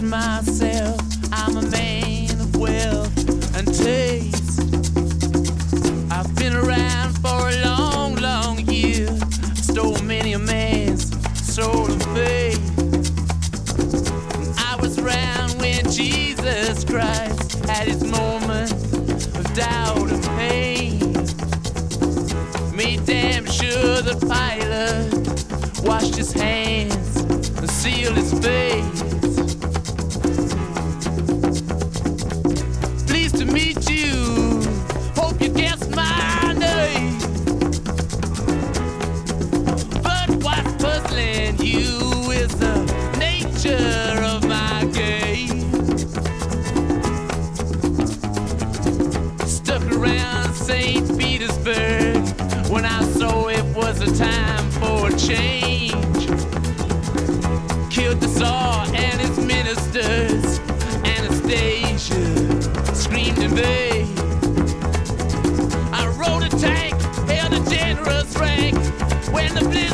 myself, I'm a man of wealth and taste. I've been around for a long, long year. Stole many a man's soul and faith. I was around when Jesus Christ had his moment of doubt and pain. Made damn sure the pilot washed his hands and sealed his face. Pleased to meet you, hope you guessed my name. But what's puzzling you is the nature of my game. Stuck around St. Petersburg when I saw it was a time for a change. Killed the Tsar and his ministers. Anastasia screamed in vain. I rode a tank, held a generous rank when the